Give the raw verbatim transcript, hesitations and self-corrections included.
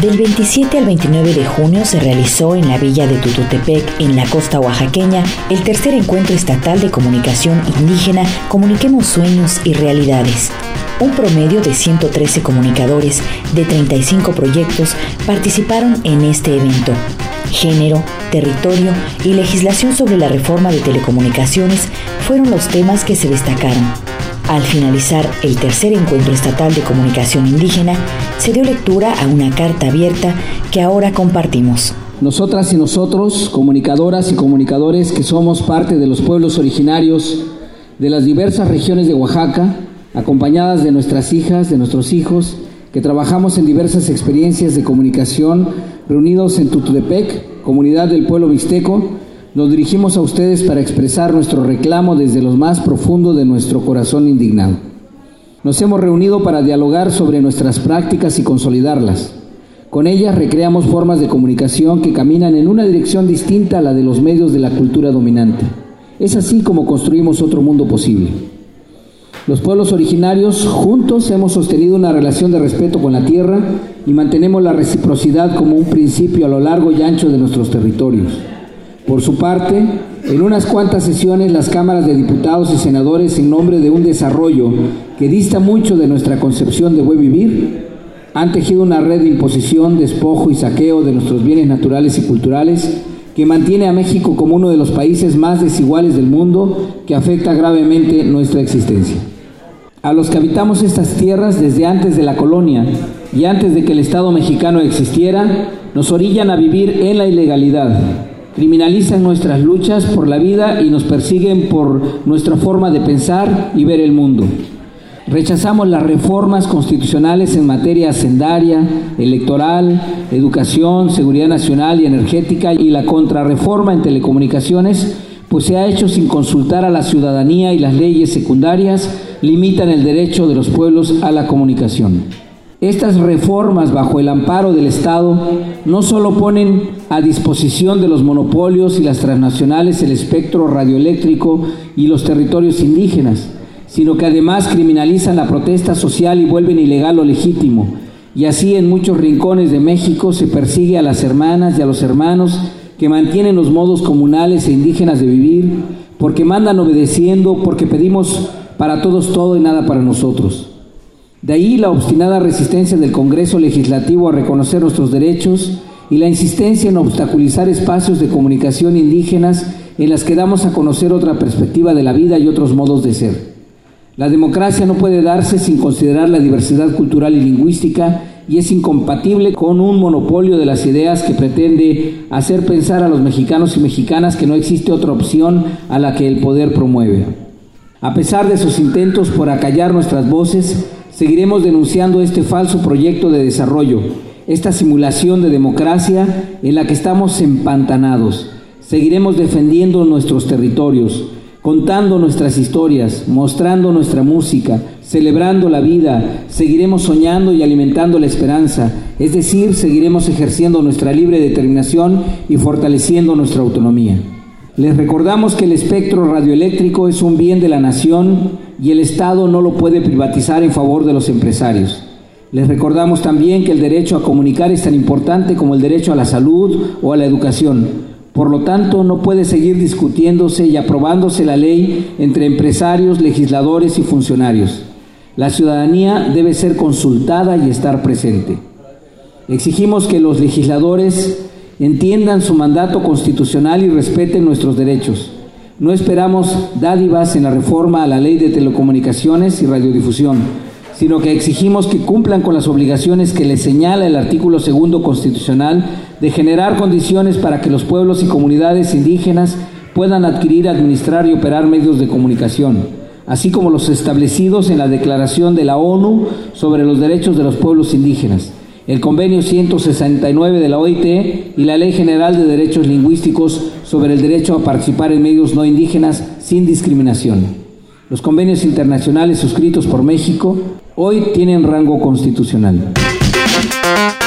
Del veintisiete al veintinueve de junio se realizó en la villa de Tututepec, en la costa oaxaqueña, el tercer encuentro estatal de comunicación indígena Comuniquemos Sueños y Realidades. Un promedio de ciento trece comunicadores de treinta y cinco proyectos participaron en este evento. Género, territorio y legislación sobre la reforma de telecomunicaciones fueron los temas que se destacaron. Al finalizar el tercer encuentro estatal de comunicación indígena, se dio lectura a una carta abierta que ahora compartimos. Nosotras y nosotros, comunicadoras y comunicadores que somos parte de los pueblos originarios de las diversas regiones de Oaxaca, acompañadas de nuestras hijas, de nuestros hijos, que trabajamos en diversas experiencias de comunicación, reunidos en Tututepec, comunidad del pueblo mixteco, nos dirigimos a ustedes para expresar nuestro reclamo desde lo más profundo de nuestro corazón indignado. Nos hemos reunido para dialogar sobre nuestras prácticas y consolidarlas. Con ellas recreamos formas de comunicación que caminan en una dirección distinta a la de los medios de la cultura dominante. Es así como construimos otro mundo posible. Los pueblos originarios juntos hemos sostenido una relación de respeto con la tierra y mantenemos la reciprocidad como un principio a lo largo y ancho de nuestros territorios. Por su parte, en unas cuantas sesiones las cámaras de diputados y senadores, en nombre de un desarrollo que dista mucho de nuestra concepción de buen vivir, han tejido una red de imposición, despojo y saqueo de nuestros bienes naturales y culturales que mantiene a México como uno de los países más desiguales del mundo, que afecta gravemente nuestra existencia. A los que habitamos estas tierras desde antes de la colonia y antes de que el Estado mexicano existiera, nos orillan a vivir en la ilegalidad. Criminalizan nuestras luchas por la vida y nos persiguen por nuestra forma de pensar y ver el mundo. Rechazamos las reformas constitucionales en materia hacendaria, electoral, educación, seguridad nacional y energética, y la contrarreforma en telecomunicaciones, pues se ha hecho sin consultar a la ciudadanía, y las leyes secundarias limitan el derecho de los pueblos a la comunicación. Estas reformas, bajo el amparo del Estado, no solo ponen a disposición de los monopolios y las transnacionales el espectro radioeléctrico y los territorios indígenas, sino que además criminalizan la protesta social y vuelven ilegal lo legítimo. Y así en muchos rincones de México se persigue a las hermanas y a los hermanos que mantienen los modos comunales e indígenas de vivir, porque mandan obedeciendo, porque pedimos para todos todo y nada para nosotros. De ahí la obstinada resistencia del Congreso Legislativo a reconocer nuestros derechos y la insistencia en obstaculizar espacios de comunicación indígenas en las que damos a conocer otra perspectiva de la vida y otros modos de ser. La democracia no puede darse sin considerar la diversidad cultural y lingüística, y es incompatible con un monopolio de las ideas que pretende hacer pensar a los mexicanos y mexicanas que no existe otra opción a la que el poder promueve. A pesar de sus intentos por acallar nuestras voces, seguiremos denunciando este falso proyecto de desarrollo, esta simulación de democracia en la que estamos empantanados. Seguiremos defendiendo nuestros territorios, contando nuestras historias, mostrando nuestra música, celebrando la vida. Seguiremos soñando y alimentando la esperanza, es decir, seguiremos ejerciendo nuestra libre determinación y fortaleciendo nuestra autonomía. Les recordamos que el espectro radioeléctrico es un bien de la nación y el Estado no lo puede privatizar en favor de los empresarios. Les recordamos también que el derecho a comunicar es tan importante como el derecho a la salud o a la educación. Por lo tanto, no puede seguir discutiéndose y aprobándose la ley entre empresarios, legisladores y funcionarios. La ciudadanía debe ser consultada y estar presente. Exigimos que los legisladores entiendan su mandato constitucional y respeten nuestros derechos. No esperamos dádivas en la reforma a la Ley de Telecomunicaciones y Radiodifusión, sino que exigimos que cumplan con las obligaciones que les señala el artículo segundo constitucional de generar condiciones para que los pueblos y comunidades indígenas puedan adquirir, administrar y operar medios de comunicación, así como los establecidos en la Declaración de la ONU sobre los Derechos de los Pueblos Indígenas, el Convenio ciento sesenta y nueve de la O I T y la Ley General de Derechos Lingüísticos sobre el derecho a participar en medios no indígenas sin discriminación. Los convenios internacionales suscritos por México hoy tienen rango constitucional.